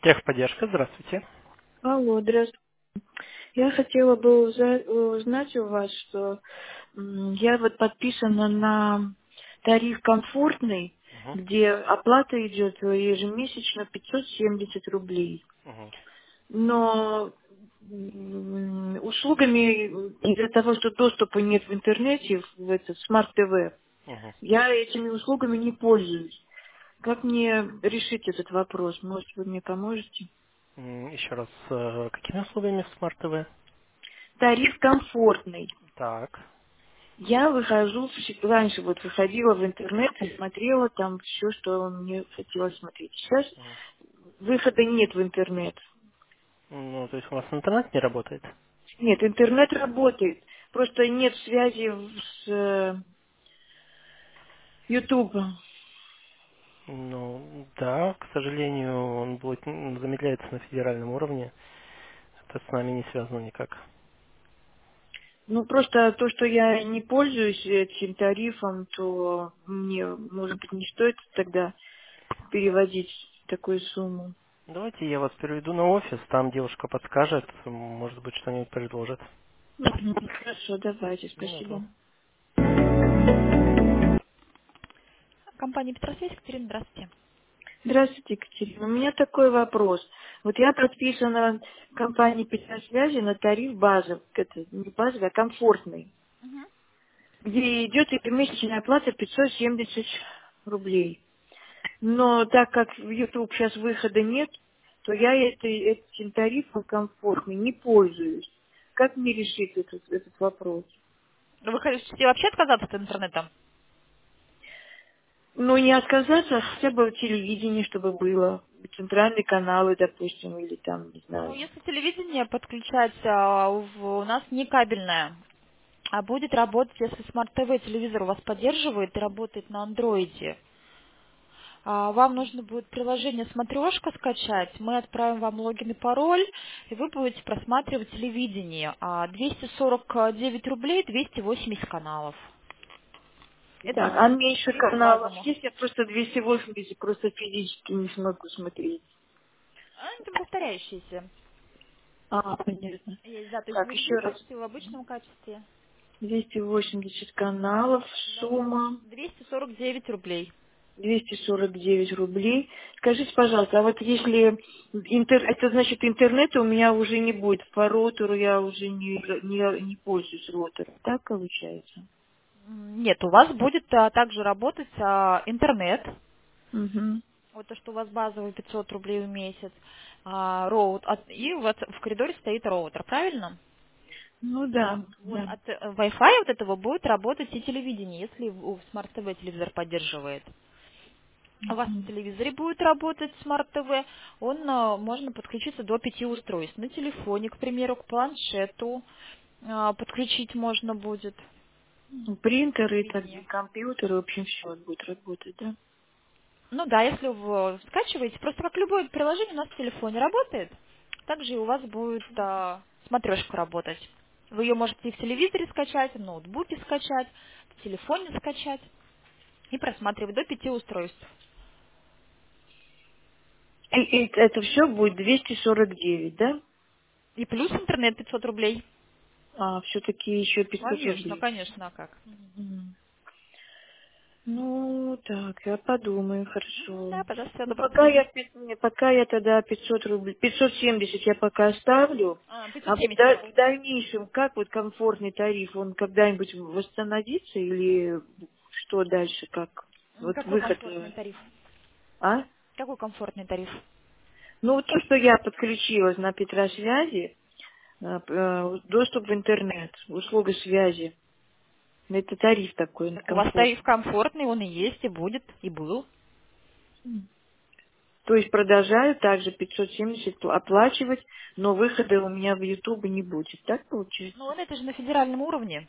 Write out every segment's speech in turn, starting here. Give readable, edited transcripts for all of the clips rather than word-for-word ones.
Техподдержка, здравствуйте. Алло, здравствуйте. Я хотела бы узнать у вас, что я вот подписана на тариф комфортный, Мгм, где оплата идет ежемесячно 570 рублей. мгм, Но услугами из-за того, что доступа нет в интернете, в этот Smart TV, мгм. я этими услугами не пользуюсь. Как мне решить этот вопрос? Может, вы мне поможете? Еще раз, какими условиями в Smart TV? Тариф комфортный. Так. Я выхожу, раньше вот выходила в интернет и смотрела там все, что мне хотелось смотреть. Сейчас Мгм. выхода нет в интернет. Ну, то есть у вас интернет не работает? Нет, интернет работает. Просто нет связи с YouTube. Ну, да, к сожалению, он будет замедляется на федеральном уровне. Это с нами не связано никак. Ну, просто то, что я не пользуюсь этим тарифом, то мне, может быть, не стоит тогда переводить такую сумму. Давайте я вас переведу на офис, там девушка подскажет, может быть, что-нибудь предложит. Мгм. Хорошо, давайте, спасибо. Минуту. Компания Петросвязь, Екатерина, здравствуйте. Здравствуйте, Екатерина. У меня такой вопрос. Вот я подписана в компании Петросвязи на тариф базовый, это не базовый, а комфортный, Мгм. где идет ежемесячная оплата 570 рублей. Но так как в YouTube сейчас выхода нет, то я этим тарифом комфортный не пользуюсь. Как мне решить этот вопрос? Вы хотите вообще отказаться от интернета? Ну, не отказаться, а хотя бы телевидение, чтобы было. Центральные каналы, допустим, или там, не Ну, знаю. если телевидение подключать, у нас не кабельное, а будет работать, если Smart TV телевизор у вас поддерживает и работает на андроиде. Вам нужно будет приложение «Смотрешка» скачать, мы отправим вам логин и пароль, и вы будете просматривать телевидение. 249 рублей, 280 каналов. Это Так, а меньше тариф по каналов базовому. есть? Я просто 280 просто физически не смогу смотреть. Это повторяющиеся. Понятно. Есть, да, то есть в Так, HD еще раз. качестве, в обычном качестве. 280 каналов, Да. сумма 249 рублей. 249 рублей. Скажите, пожалуйста, а вот если это значит интернета у меня уже не будет, по роутеру я уже не пользуюсь роутером, так получается? Нет, у вас будет также работать интернет. Угу. Вот то, что у вас базовый 500 рублей в месяц. И вот в коридоре стоит роутер, правильно? Ну да, Вот да. от Wi-Fi вот этого будет работать и телевидение, если у Smart TV телевизор поддерживает. У вас на Мгм. телевизоре будет работать Smart TV, можно подключиться до 5 устройств. На телефоне, к примеру, к планшету подключить можно будет Ну, принтеры и так телевидение. далее, компьютеры, в общем, все будет работать, да? Ну да, если вы скачиваете, просто как любое приложение у нас в телефоне работает, также и у вас будет смотрешка работать. Вы ее можете и в телевизоре скачать, в ноутбуке скачать, в телефоне скачать и просматривать до 5 устройств. И это все будет 249, да? И плюс интернет 500 рублей. А, все-таки еще 500 Конечно, рублей. конечно, а как? Мгм. Ну, так, я подумаю, Мгм, хорошо. да, пожалуйста, всего Ну, доброго, до свидания. пока я тогда 500 рублей, 570 я пока оставлю. А вот 570 у вас. в дальнейшем, как вот комфортный тариф, он когда-нибудь восстановится или что дальше, как? Вот Какой выход, комфортный тариф? а? Какой комфортный тариф? Ну, вот то, что я подключилась на Петросвязи, доступ в интернет, услуга связи. Это тариф такой, Так у вас тариф комфортный. комфортный, он и есть, и будет, и был. То есть продолжаю также 570 оплачивать, но выхода у меня в YouTube не будет. Так Ну, получается? он это же на федеральном уровне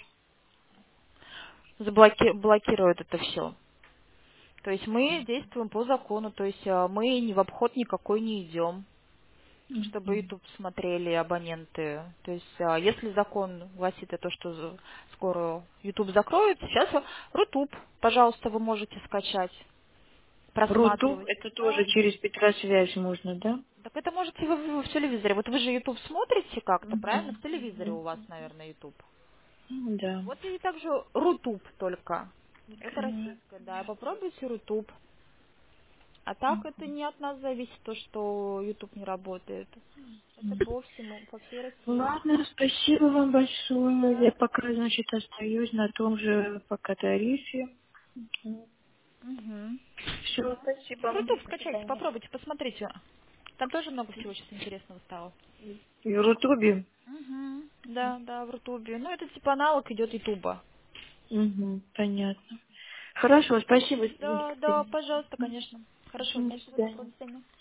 блокирует это все. То есть мы действуем по закону, то есть мы ни в обход никакой не идем, чтобы Мгм. YouTube смотрели абоненты. То есть если закон гласит это, что скоро YouTube закроют, сейчас Рутуб, пожалуйста, вы можете скачать. Рутуб, просматривать. это тоже Да. через Петросвязь можно, да? Так это можете вы в телевизоре. Вот вы же YouTube смотрите как-то, правильно? Мгм, В телевизоре у мгм. вас, наверное, YouTube. Ну, да. Вот и также Рутуб только. Это Поняла. российская, да. Попробуйте Рутуб. А так это не от нас зависит, то, что YouTube не работает. Это по всему, по всей России. Ладно, спасибо вам большое. Я Да. пока, значит, остаюсь на том же пока тарифе. Угу. Все, Да. спасибо. Рутуб До скачайте, свидания. попробуйте, посмотрите. Там тоже много всего сейчас интересного стало. И в Рутубе? Угу. Да, да, в Рутубе. Ну, это типа аналог идет Ютуба. Угу, понятно. Хорошо, спасибо, Да, да, Екатерина. пожалуйста, конечно. Хорошего До дня. Всего доброго, свидания. до свидания.